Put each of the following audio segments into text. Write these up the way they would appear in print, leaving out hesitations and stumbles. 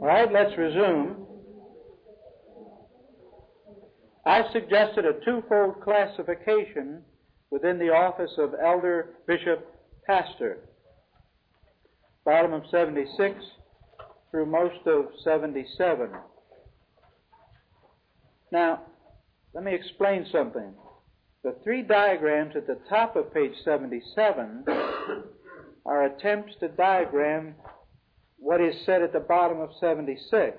All right, let's resume. I suggested a twofold classification within the office of elder, bishop, pastor. Bottom of 76 through most of 77. Now, let me explain something. The three diagrams at the top of page 77 are attempts to diagram what is said at the bottom of 76,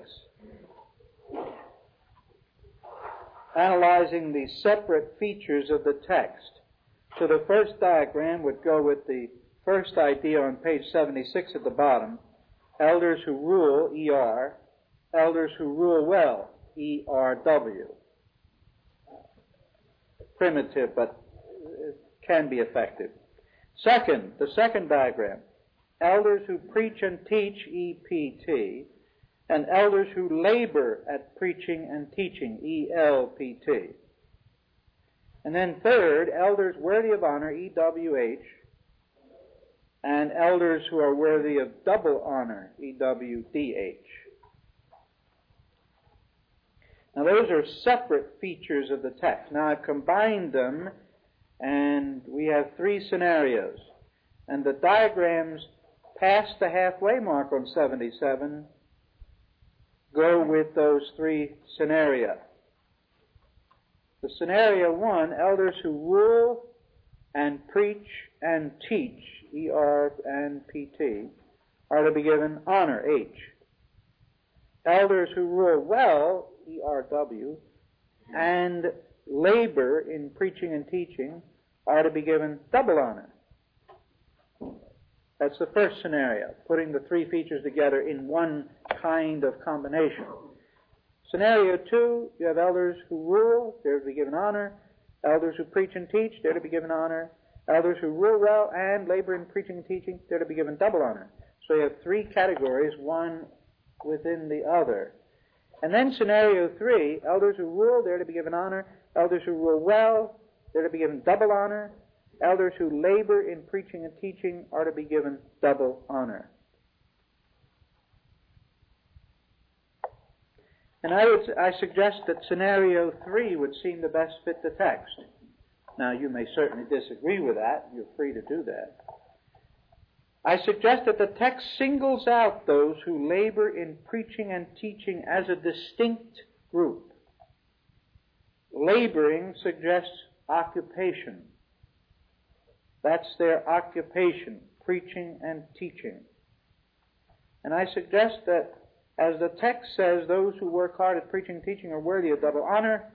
analyzing the separate features of the text. So the first diagram would go with the first idea on page 76 at the bottom, elders who rule, ER, elders who rule well, ERW. Primitive, but it can be effective. Second, the second diagram, elders who preach and teach, EPT, and elders who labor at preaching and teaching, ELPT. And then third, elders worthy of honor, EWH, and elders who are worthy of double honor, EWDH. Now those are separate features of the text. Now I've combined them, and we have three scenarios. And the diagrams past the halfway mark on 77 go with those three scenarios. The scenario one, elders who rule and preach and teach, ER and PT, are to be given honor, H. Elders who rule well, ERW, and labor in preaching and teaching are to be given double honor. That's the first scenario, putting the three features together in one kind of combination. Scenario two, you have elders who rule, they're to be given honor. Elders who preach and teach, they're to be given honor. Elders who rule well and labor in preaching and teaching, they're to be given double honor. So you have three categories, one within the other. And then scenario three, elders who rule, they're to be given honor. Elders who rule well, they're to be given double honor. Elders who labor in preaching and teaching are to be given double honor. And I suggest that scenario 3 would seem to best fit the text. Now, you may certainly disagree with that. You're free to do that. I suggest that the text singles out those who labor in preaching and teaching as a distinct group. Laboring suggests occupation. That's their occupation, preaching and teaching. And I suggest that as the text says, those who work hard at preaching and teaching are worthy of double honor,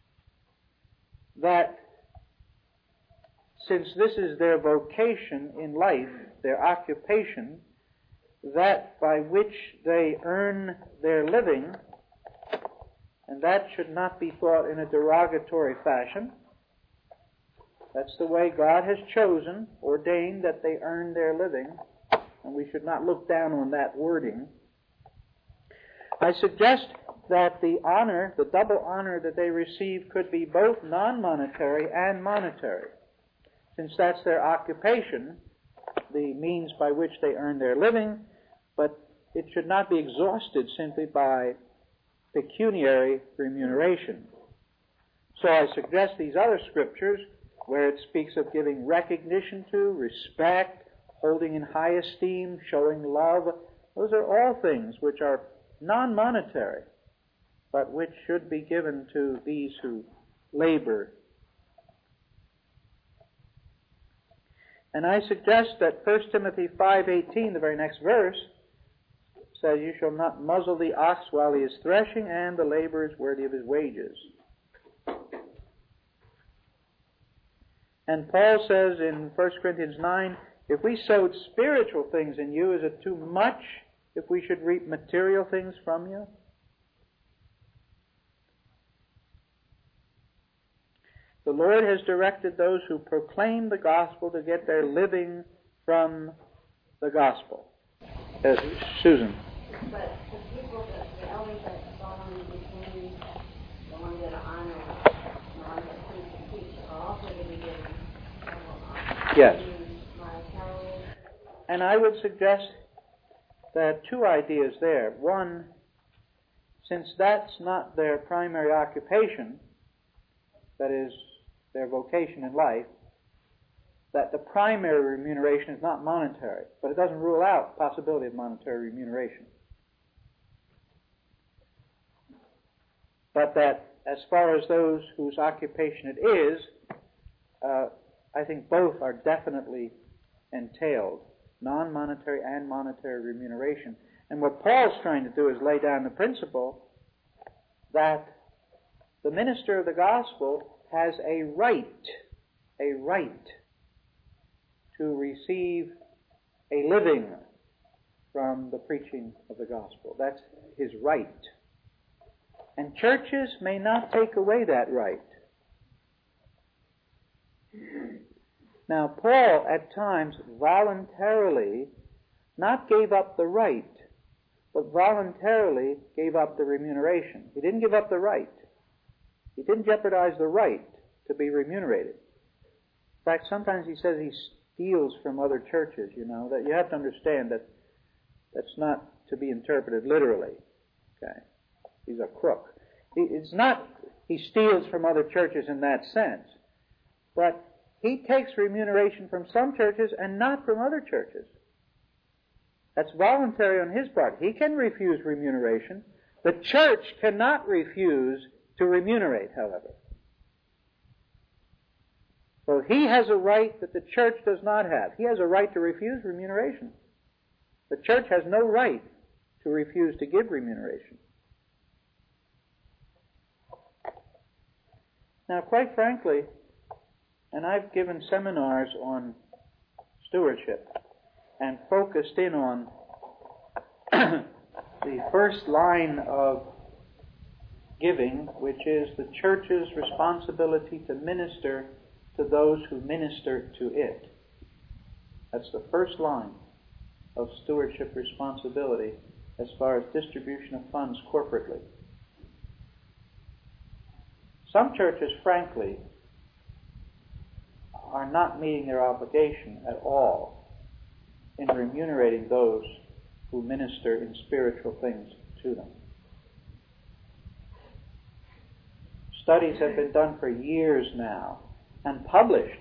that since this is their vocation in life, their occupation, that by which they earn their living, and that should not be thought in a derogatory fashion. That's the way God has chosen, ordained that they earn their living, and we should not look down on that wording. I suggest that the honor, the double honor that they receive, could be both non-monetary and monetary. Since that's their occupation, the means by which they earn their living, but it should not be exhausted simply by pecuniary remuneration. So I suggest these other scriptures where it speaks of giving recognition to, respect, holding in high esteem, showing love. Those are all things which are non-monetary, but which should be given to these who labor. And I suggest that 1 Timothy 5:18, the very next verse, says, "You shall not muzzle the ox while he is threshing, and the laborer is worthy of his wages." And Paul says in 1 Corinthians 9, "If we sowed spiritual things in you, is it too much if we should reap material things from you?" The Lord has directed those who proclaim the gospel to get their living from the gospel. Yes, Susan. But the people, the elders that Solomon became, the ones that are honored, the ones that preach and teach, are also going to be given honor. Yes. And I would suggest that two ideas there. One, since that's not their primary occupation, that is, their vocation in life, that the primary remuneration is not monetary, but it doesn't rule out possibility of monetary remuneration. But that as far as those whose occupation it is, I think both are definitely entailed, non-monetary and monetary remuneration. And what Paul's trying to do is lay down the principle that the minister of the gospel has a right to receive a living from the preaching of the gospel. That's his right. And churches may not take away that right. Now, Paul at times voluntarily not gave up the right, but voluntarily gave up the remuneration. He didn't give up the right. He didn't jeopardize the right to be remunerated. In fact, sometimes he says he steals from other churches, that you have to understand that that's not to be interpreted literally. Okay? He's a crook. It's not he steals from other churches in that sense, but he takes remuneration from some churches and not from other churches. That's voluntary on his part. He can refuse remuneration. The church cannot refuse to remunerate, however. So he has a right that the church does not have. He has a right to refuse remuneration. The church has no right to refuse to give remuneration. Now, quite frankly, and I've given seminars on stewardship and focused in on the first line of giving, which is the church's responsibility to minister to those who minister to it. That's the first line of stewardship responsibility as far as distribution of funds corporately. Some churches, frankly, are not meeting their obligation at all in remunerating those who minister in spiritual things to them. Studies have been done for years now and published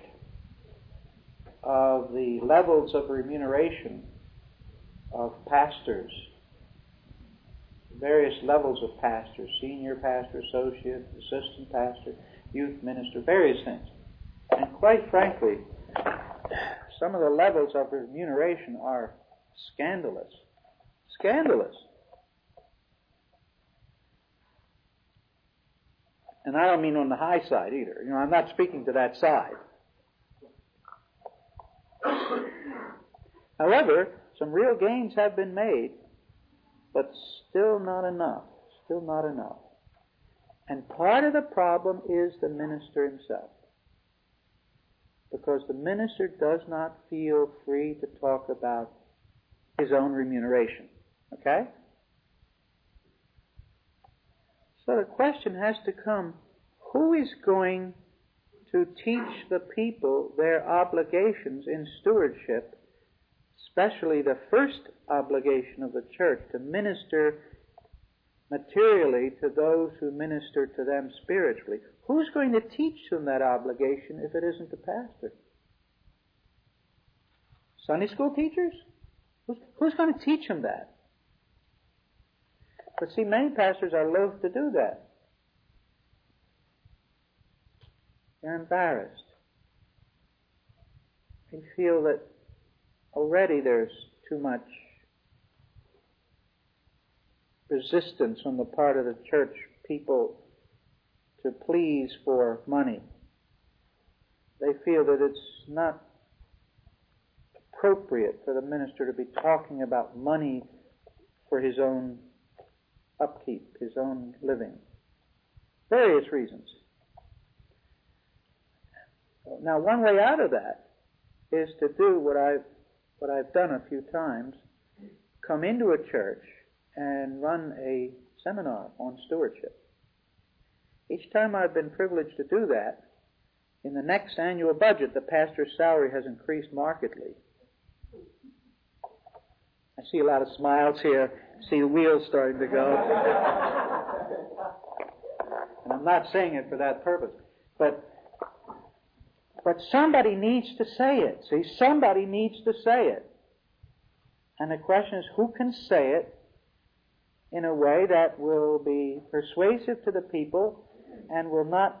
of the levels of remuneration of pastors, various levels of pastors, senior pastor, associate, assistant pastor, youth minister, various things. And quite frankly, some of the levels of remuneration are scandalous. Scandalous. And I don't mean on the high side either. I'm not speaking to that side. However, some real gains have been made, but still not enough. Still not enough. And part of the problem is the minister himself. Because the minister does not feel free to talk about his own remuneration. Okay? So the question has to come, who is going to teach the people their obligations in stewardship, especially the first obligation of the church, to minister materially to those who minister to them spiritually? Who's going to teach them that obligation if it isn't the pastor? Sunday school teachers? Who's going to teach them that? But see, many pastors are loath to do that. They're embarrassed. They feel that already there's too much resistance on the part of the church people to please for money. They feel that it's not appropriate for the minister to be talking about money for his own upkeep, his own living. Various reasons. Now, one way out of that is to do what I've done a few times, come into a church and run a seminar on stewardship. Each time I've been privileged to do that, in the next annual budget, the pastor's salary has increased markedly. I see a lot of smiles here. See the wheels starting to go. And I'm not saying it for that purpose. But somebody needs to say it. See, somebody needs to say it. And the question is, who can say it in a way that will be persuasive to the people and will not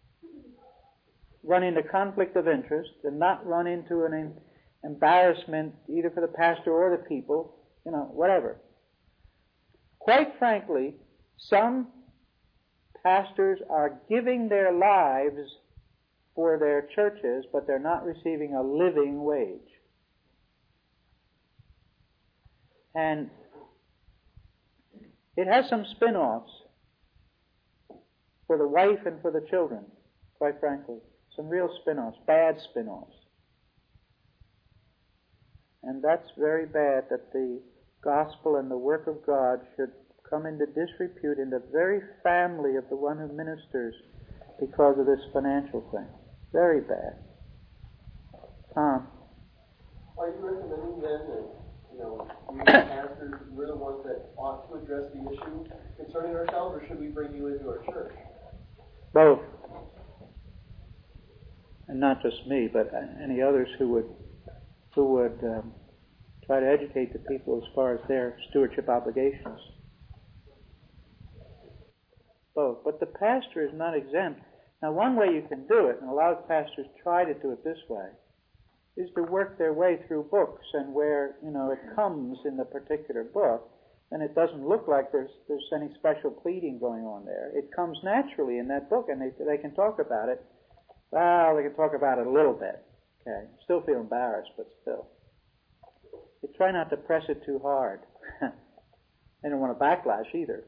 run into conflict of interest and not run into an embarrassment either for the pastor or the people, whatever. Quite frankly, some pastors are giving their lives for their churches, but they're not receiving a living wage. And it has some spin-offs for the wife and for the children, quite frankly. Some real spin-offs, bad spin-offs. And that's very bad that the gospel and the work of God should come into disrepute in the very family of the one who ministers because of this financial thing. Very bad. Tom? Are you recommending then that, we pastors, we're the ones that ought to address the issue concerning ourselves, or should we bring you into our church? Both. And not just me, but any others who would try to educate the people as far as their stewardship obligations. Both. But the pastor is not exempt. Now, one way you can do it, and a lot of pastors try to do it this way, is to work their way through books, and where, it comes in the particular book, and it doesn't look like there's any special pleading going on there. It comes naturally in that book, and they can talk about it. Well, they can talk about it a little bit. Okay, still feel embarrassed, but still. They try not to press it too hard. They don't want a backlash either.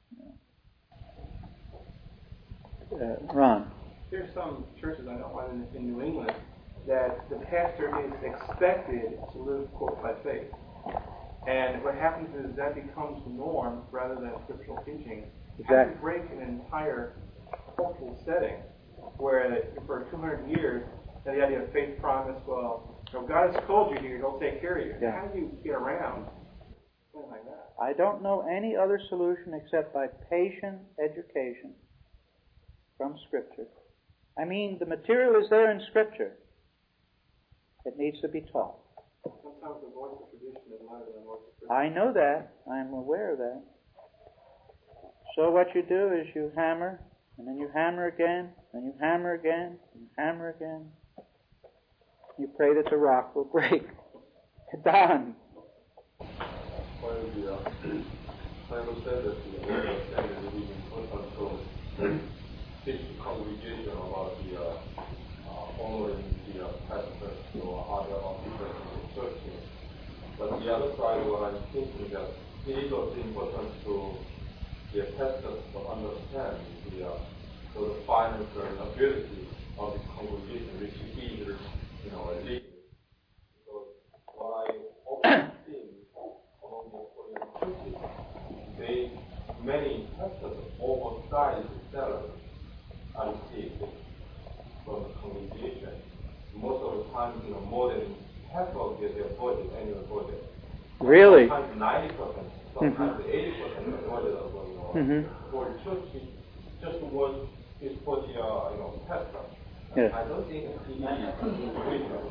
Ron? There's some churches, I know one in New England, that the pastor is expected to live, quote, by faith. And what happens is that becomes the norm rather than scriptural teaching. Exactly. How do you break an entire cultural setting where for 200 years, the idea of faith promise, well, God has told you here, He'll take care of you. Yeah. How do you get around something like that? I don't know any other solution except by patient education from Scripture. I mean, the material is there in Scripture. It needs to be taught. Sometimes the voice of tradition is louder than the voice of Scripture. I know that. I'm aware of that. So what you do is you hammer, and then you hammer again, and you hammer again, and you hammer again. You pray that the rock will break. Don. Well, the Bible said that the Lord of Standard is even control teach the congregation about the honoring the pastors or other officers in the church. But the other side, what I'm thinking that it is also important to the pastors to understand the financial ability of the congregation, which is a leader. Because what I often see among the Korean churches, many pastors oversize the salary are received from the congregation. Most of the time, more than half of their budget, annual budget. Really? Sometimes 90%, sometimes 80% of the budget are going on. For the church, just what is for the pastor. Yes. I don't think it is reasonable.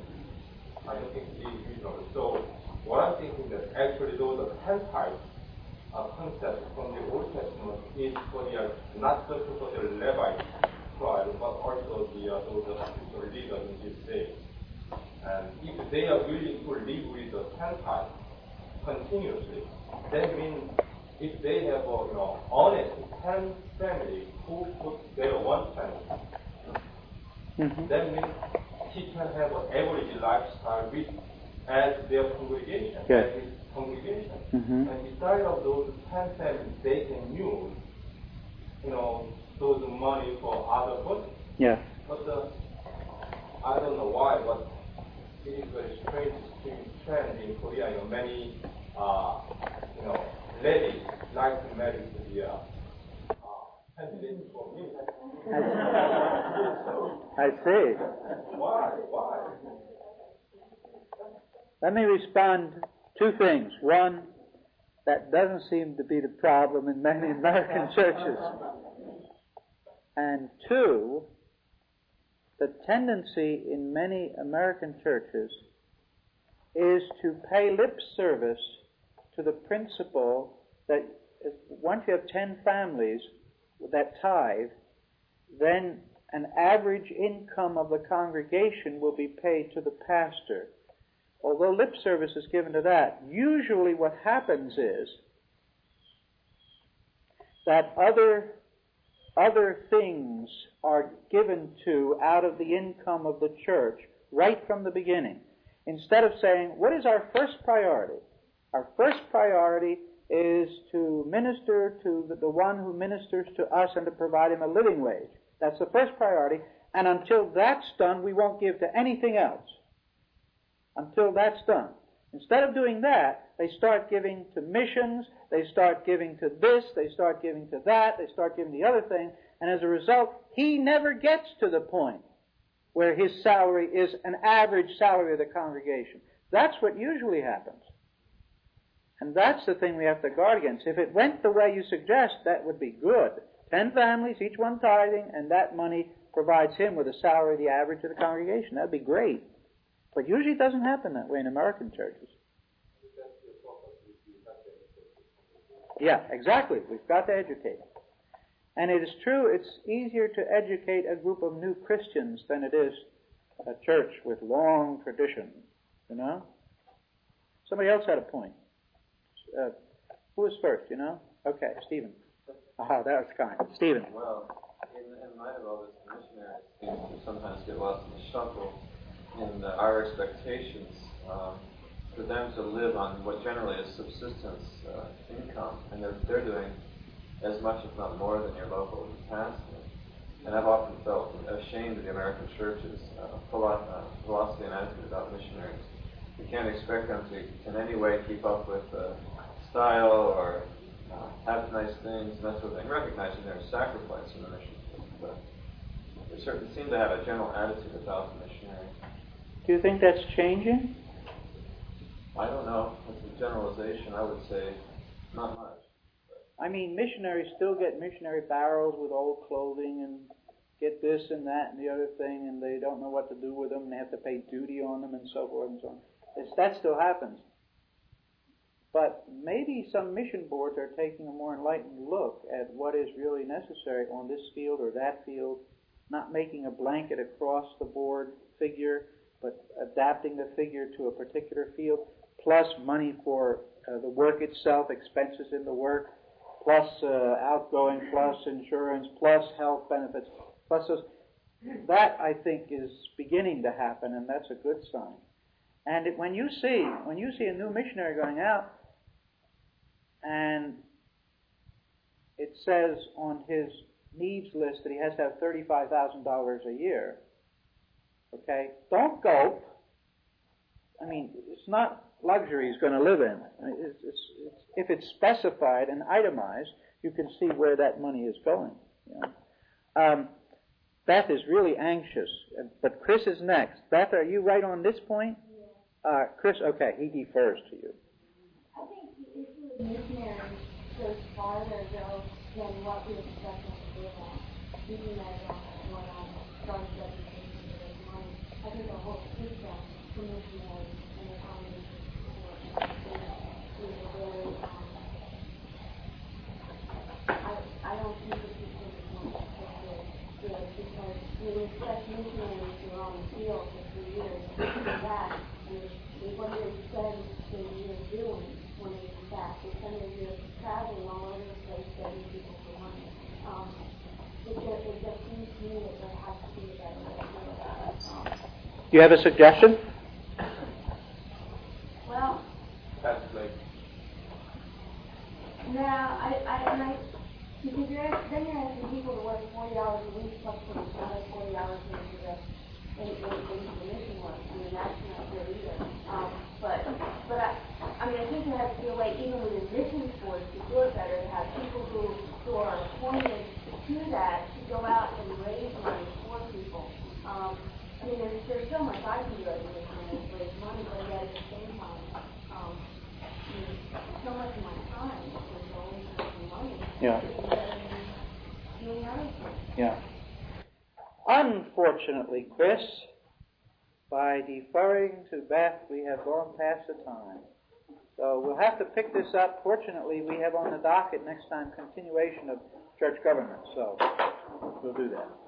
So what I'm thinking that actually those are Gentiles concepts from the Old Testament is for the not just for the Levite tribe, but also those spiritual leaders in this day. And if they are willing to live with the Gentiles continuously, that means if they have honest 10 families who put their one family, that means he can have an average lifestyle with as their congregation, as his congregation. And beside of those 10 families, they can use, those money for other purposes. Yeah. But I don't know why, but it is very strange trend in Korea. Many, ladies like to marry to the candidate for me. I see. Why? Let me respond Two things. One, that doesn't seem to be the problem in many American churches. And two, the tendency in many American churches is to pay lip service to the principle that once you have 10 families that tithe, then an average income of the congregation will be paid to the pastor. Although lip service is given to that, usually what happens is that other things are given to out of the income of the church right from the beginning. Instead of saying, what is our first priority? Our first priority is to minister to the one who ministers to us and to provide him a living wage. That's the first priority. And until that's done, we won't give to anything else. Until that's done. Instead of doing that, they start giving to missions, they start giving to this, they start giving to that, they start giving the other thing, and as a result, he never gets to the point where his salary is an average salary of the congregation. That's what usually happens. And that's the thing we have to guard against. If it went the way you suggest, that would be good. 10 families, each one tithing, and that money provides him with a salary the average of the congregation. That'd be great. But usually it doesn't happen that way in American churches. Yeah, exactly. We've got to educate. And it is true, it's easier to educate a group of new Christians than it is a church with long tradition, you know? Somebody else had a point. Who was first, you know? Okay, Stephen. That was kind. Stephen. Well, in light of all this, the missionaries seem to sometimes get lost in the shuffle in our expectations for them to live on what generally is subsistence income, and they're doing as much, if not more, than your local pastor. And I've often felt ashamed of the American church's philosophy and attitude about missionaries. You can't expect them to in any way keep up with style or have nice things and that sort of thing, recognizing their sacrifice in the mission. But they certainly seem to have a general attitude about the missionaries. Do you think that's changing? I don't know. It's a generalization. I would say not much. I mean, missionaries still get missionary barrels with old clothing and get this and that and the other thing, and they don't know what to do with them, and they have to pay duty on them and so forth and so on. That still happens. But maybe some mission boards are taking a more enlightened look at what is really necessary on this field or that field, not making a blanket across the board figure, but adapting the figure to a particular field, plus money for the work itself, expenses in the work, plus outgoing, plus insurance, plus health benefits, plus those. That, I think, is beginning to happen, and that's a good sign. And when you see a new missionary going out, and it says on his needs list that he has to have $35,000 a year, okay, don't gulp. I mean, it's not luxury he's going to live in. If it's specified and itemized, you can see where that money is going. You know? Beth is really anxious, but Chris is next. Beth, are you right on this point? Yeah. Chris, okay, he defers to you. I think the issue with missionaries goes farther, though, than what we expect them to live on. Even as what started education to raise money. I think the whole system for missionaries and the combination support is a very, I don't think the system is going to fit good because we expect missionaries to go on the field for 3 years and come back, and what do they spend the year doing when they come back? They spend their year traveling all over the place, getting people for money. It just seems to me that there has to be a better way to do it. Do you have a suggestion? Well, That's like, because then you're asking people to work 40 hours a week plus put another 40 hours into the mission work. I mean, that's not good either. But I think there has to be a way, even within mission sports, to do it better, to have people who are appointed to that to go out and raise money for people. I mean, there's so much I can do as a mission and raise money, but yet at the same time, Yeah. Yeah. Unfortunately, Chris, by deferring to Beth, we have gone past the time. So we'll have to pick this up. Fortunately, we have on the docket next time continuation of church government. So we'll do that.